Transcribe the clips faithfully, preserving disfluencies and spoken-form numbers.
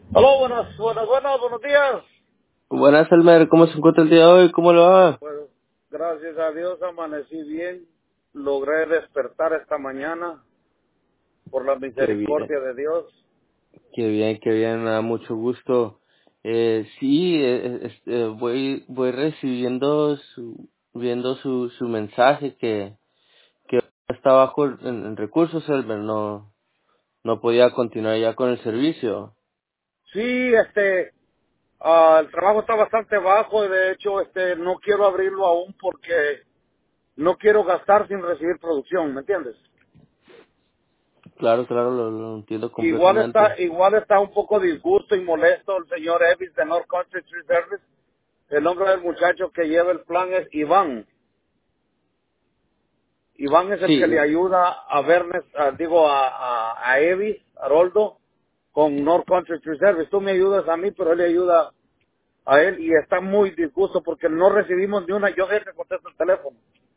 Aló, buenas, buenas, buenas, buenos días. Buenas, Elmer, ¿cómo se encuentra el día de hoy? ¿Cómo le va? Pues gracias a Dios amanecí bien. Logré despertar esta mañana por la Qué bien, misericordia de Dios. qué bien, qué bien, me da mucho gusto. Eh, sí, eh, este, voy, voy recibiendo su, viendo su, su mensaje que, que está bajo en, en recursos, Elmer, no, no podía continuar ya con el servicio. Sí, este, ah, el trabajo está bastante bajo y de hecho, este, no quiero abrirlo aún porque no quiero gastar sin recibir producción, ¿me entiendes? Claro, claro, lo, lo entiendo Igual completamente. está, igual está un poco disgusto y molesto el señor Evis de North Country Tree Service. El nombre del muchacho que lleva el plan es Iván. Iván es el que le Sí, ayuda a Bernes, a- digo, a, a, a Evis, a Roldo, con North Country Tree Service. Tú me ayudas a mí, pero él le ayuda a él y está muy disgusto porque no recibimos ni una, yo sé que contesto el teléfono,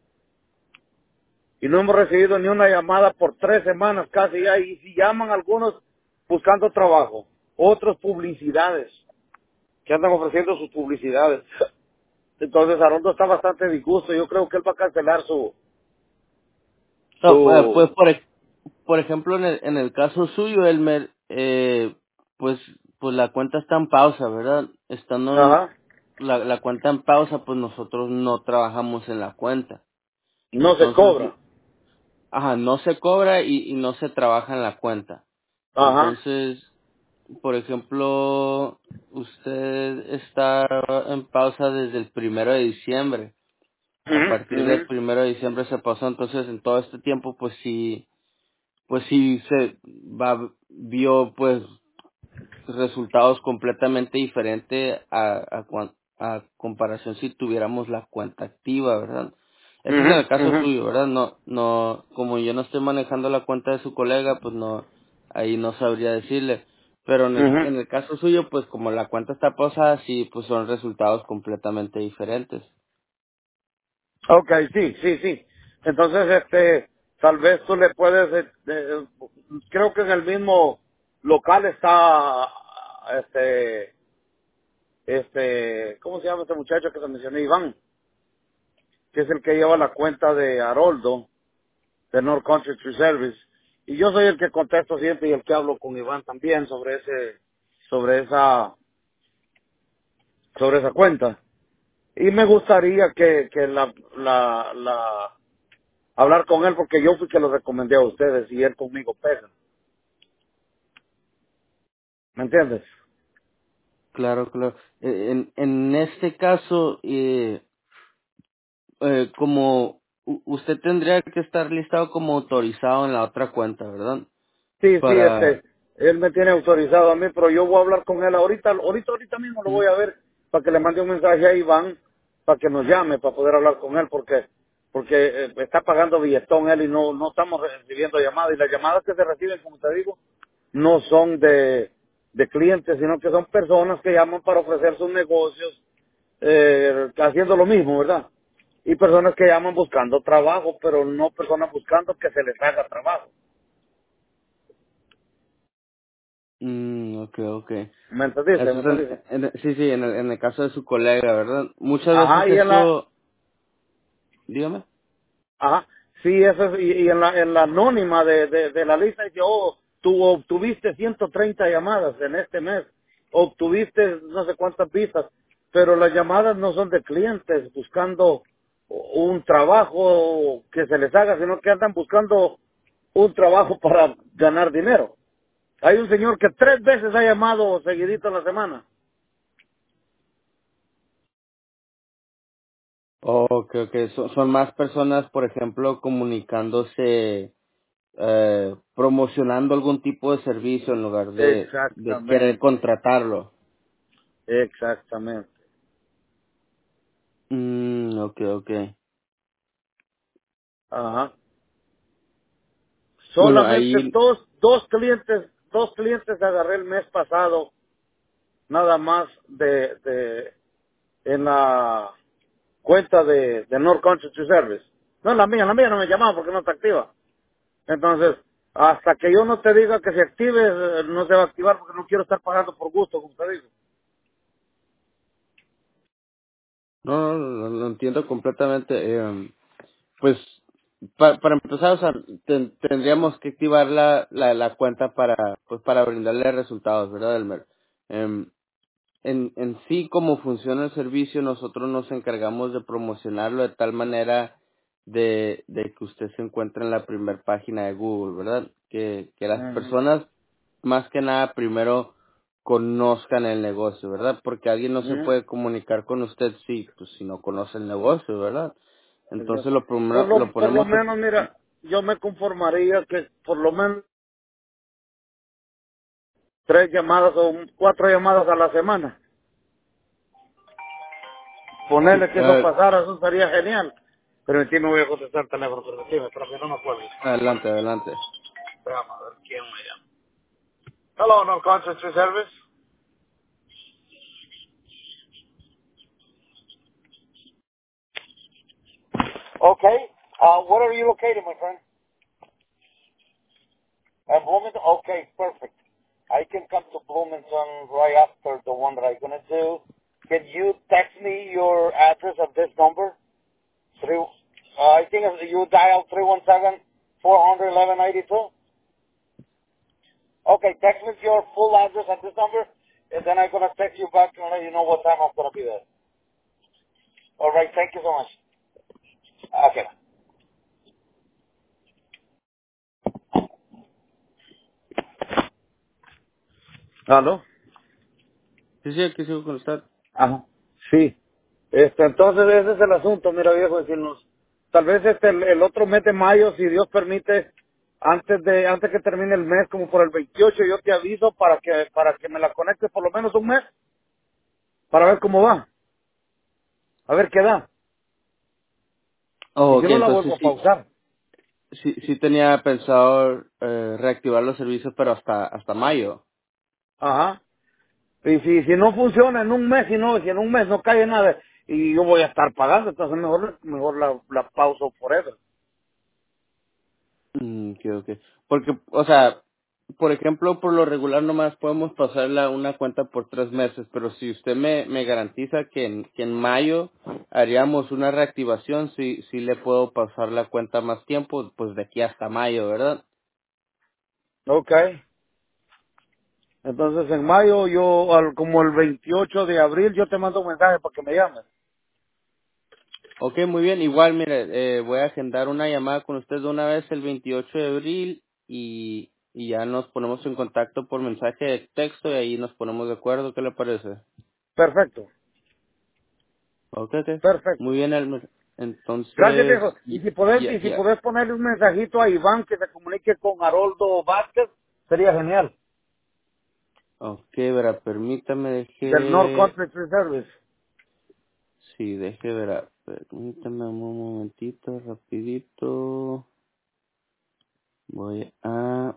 y no hemos recibido ni una llamada por tres semanas casi ya, y si llaman algunos buscando trabajo, otros publicidades, que andan ofreciendo sus publicidades. Entonces Aroldo está bastante disgusto, yo creo que él va a cancelar su, no, eh, pues su, por, ej- por ejemplo, en el, en el caso suyo, Elmer, eh, pues, pues la cuenta está en pausa, ¿verdad? Estando en ajá, la, la cuenta en pausa, pues nosotros no trabajamos en la cuenta. no se Entonces, cobra, ajá, no se cobra y, y no se trabaja en la cuenta. ajá. Entonces, por ejemplo, usted está en pausa desde el primero de diciembre. A Ujú, partir ujú, del primero de diciembre se pasó, entonces en todo este tiempo, pues sí, pues sí se va, vio pues resultados completamente diferentes a, a, cuan- a comparación si tuviéramos la cuenta activa, ¿verdad? Ese es ujú, en el caso ujú, suyo, ¿verdad? No, no, como yo no estoy manejando la cuenta de su colega, pues no, ahí no sabría decirle. Pero en el, ujú. en el caso suyo, pues como la cuenta está pausada, sí, pues son resultados completamente diferentes. Ok, sí, sí, sí. Entonces, este, tal vez tú le puedes, eh, eh, creo que en el mismo local está, este, este, ¿cómo se llama este muchacho que te mencioné? Iván, que es el que lleva la cuenta de Haroldo, de North Country Tree Service. Y yo soy el que contesto siempre y el que hablo con Iván también sobre ese, sobre esa, sobre esa cuenta. Y me gustaría que, que la, la, la, hablar con él porque yo fui que lo recomendé a ustedes y él conmigo pega. ¿Me entiendes? Claro, claro. Eh, En, en este caso, eh, eh, como u- usted tendría que estar listado como autorizado en la otra cuenta, ¿verdad? Sí, sí, Para... este, él me tiene autorizado a mí, pero yo voy a hablar con él ahorita, ahorita, ahorita mismo lo ¿Mm? voy a ver para que le mande un mensaje a Iván para que nos llame para poder hablar con él porque porque eh, está pagando billetón él y no no estamos recibiendo llamadas y las llamadas que se reciben, como te digo, no son de de clientes, sino que son personas que llaman para ofrecer sus negocios eh, haciendo lo mismo, ¿verdad? Y personas que llaman buscando trabajo, pero no personas buscando que se les haga trabajo. Mm, ok, ok. ¿Me entendiste? Eso ¿Me es en, entendiste? en- sí, sí, en el, en el caso de su colega, ¿verdad? Muchas Ajá, veces y en la, eso... Dígame. ajá, sí, eso es, y, y en la, en la anónima de, de, de la lista dice, oh, tú obtuviste ciento treinta llamadas en este mes, obtuviste no sé cuántas vistas, pero las llamadas no son de clientes buscando un trabajo que se les haga, sino que andan buscando un trabajo para ganar dinero. Hay un señor que tres veces ha llamado seguidito en la semana. Oh, ok, ok. Son, son más personas, por ejemplo, comunicándose, eh, promocionando algún tipo de servicio en lugar de, de querer Exactamente, contratarlo. exactamente. Mm, ok, ok. Ajá. Bueno, Solamente ahí... dos, dos clientes, dos clientes agarré el mes pasado, nada más de, de, en la cuenta de, de North Country Service. No, en la mía, en la mía no me llamaban porque no está activa. Entonces, Hasta que yo no te diga que se active, eh, no se va a activar porque no quiero estar pagando por gusto, como te digo. No, no, no, lo entiendo completamente. Eh, pues, pa- para empezar, o sea, ten- tendríamos que activar la, la, la cuenta para, pues, para brindarle resultados, ¿verdad, Elmer? Em, en, en sí, cómo funciona el servicio, nosotros nos encargamos de promocionarlo de tal manera de, de que usted se encuentre en la primera página de Google, ¿verdad? Que, que las Ujú, personas, más que nada, primero conozcan el negocio, ¿verdad? Porque alguien no se ujú. puede comunicar con usted si, pues, si no conoce el negocio, ¿verdad? Exacto. Entonces lo, Por primero, lo lo, por lo ponemos, menos, mira, yo me conformaría que por lo menos tres llamadas o un- cuatro llamadas a la semana. sí, Ponerle que eso eh, pasara, eso sería genial. Pero aquí me voy a contestar el teléfono, pero sí, pero que no me acuerdo. adelante, adelante. Vamos a ver quién me llama. Hello, no contact service. Okay. Uh, where are you located, my friend? At Bloomington? Okay, perfect. I can come to Bloomington right after the one that I'm going to do. Can you text me your address of this number? Three, uh, I think if you dial three one seven, four hundred, eleven ninety-two. Okay, text me your full address at this number, and then I'm going to text you back and let you know what time I'm going to be there. All right, thank you so much. Okay. ¿Aló? Sí, sí, aquí sigo con usted. Ajá. Sí. Este, entonces ese es el asunto, mira viejo, decirnos, tal vez este el, el otro mes de mayo, si Dios permite, antes de antes que termine el mes, como por el veintiocho, yo te aviso para que para que me la conectes por lo menos un mes, para ver cómo va, a ver qué da. Y Oh, si ok, no la entonces vuelvo a sí, pausar. sí, sí tenía pensado eh, reactivar los servicios, pero hasta hasta mayo. Ajá. Y si si no funciona en un mes, si no, si en un mes no cae nada y yo voy a estar pagando, entonces mejor mejor la, la pauso por eso. Mm, ok, ok. Porque, o sea, por ejemplo, por lo regular nomás podemos pasarla una cuenta por tres meses, pero si usted me, me garantiza que en, que en mayo haríamos una reactivación, sí, sí le puedo pasar la cuenta más tiempo, pues de aquí hasta mayo, ¿verdad? Okay. Entonces en mayo yo, al- como el veintiocho de abril, yo te mando un mensaje para que me llames. Ok, muy bien. Igual, mire, eh, voy a agendar una llamada con usted de una vez el veintiocho de abril y, y ya nos ponemos en contacto por mensaje de texto y ahí nos ponemos de acuerdo. ¿Qué le parece? Perfecto, Ok, ok. perfecto. Muy bien, Elmer. Gracias, Entonces, viejo. Y y- si podés, ya, y si ya. podés ponerle un mensajito a Iván que se comunique con Haroldo Vázquez, sería genial. Ok, verá, permítame, Del North deje, Country Free Service. sí, deje, verá, permítame un momentito, rapidito. Voy a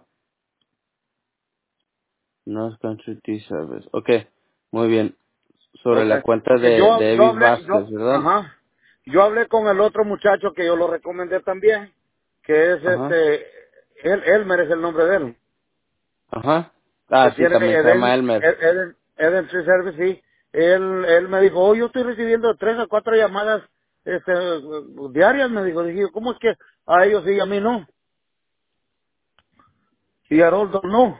North Country Tea Service. Ok, muy bien. Sobre Okay. la cuenta Porque de, yo, de yo Evis hablé, Vázquez, yo, ¿verdad? ajá. Yo hablé con el otro muchacho que yo lo recomendé también, que es Ajá, este, él, él merece el nombre de él. ajá. Que Ah, sí, tiene también se llama Eden, Elmer. Eden, Eden Free Service, sí. Él, él me dijo, oh, yo estoy recibiendo tres a cuatro llamadas este, diarias, me dijo. Dije, ¿cómo es que a ellos sí y a mí no? Y a Haroldo no.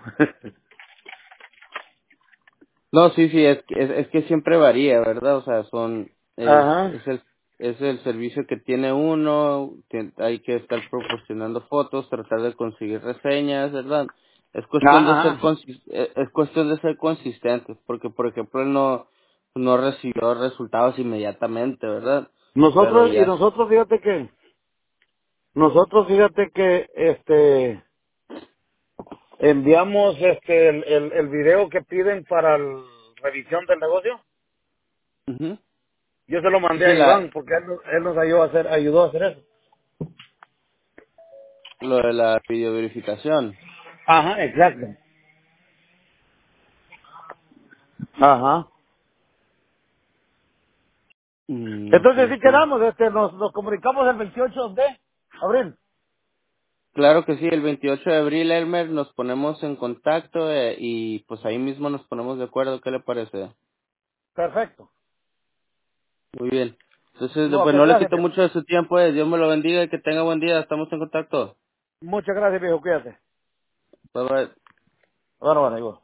No, sí, sí, es, que- es, es que siempre varía, ¿verdad? O sea, son, es, Ajá. es el, es el servicio que tiene uno, tien- hay que estar proporcionando fotos, tratar de conseguir reseñas, ¿verdad? Es cuestión de ser Ajá. consis- eh, es cuestión de ser consistentes, porque por ejemplo él no, no recibió resultados inmediatamente, ¿verdad? Pero Nosotros, y ya, nosotros fíjate que, nosotros fíjate que, este, enviamos este, el, el, el video que piden para la revisión del negocio. ujú. Yo se lo Sí, mandé sí, a la, Iván porque él, nos- él nos ayudó a hacer, ayudó a hacer eso. lo de la videoverificación. Ajá, exacto. Ajá. Mm, ok, Entonces sí ok. quedamos, este, nos, nos comunicamos el veintiocho de abril. Claro que sí, el veintiocho de abril, Elmer, nos ponemos en contacto eh, y pues ahí mismo nos ponemos de acuerdo. ¿Qué le parece? Perfecto. Muy bien. Entonces, No, pues que no le gracias, quito viejo. mucho de su tiempo. eh. Dios me lo bendiga y que tenga buen día. Estamos en contacto. Muchas gracias, viejo. Cuídate. Bye bye. Bueno, bueno, igual.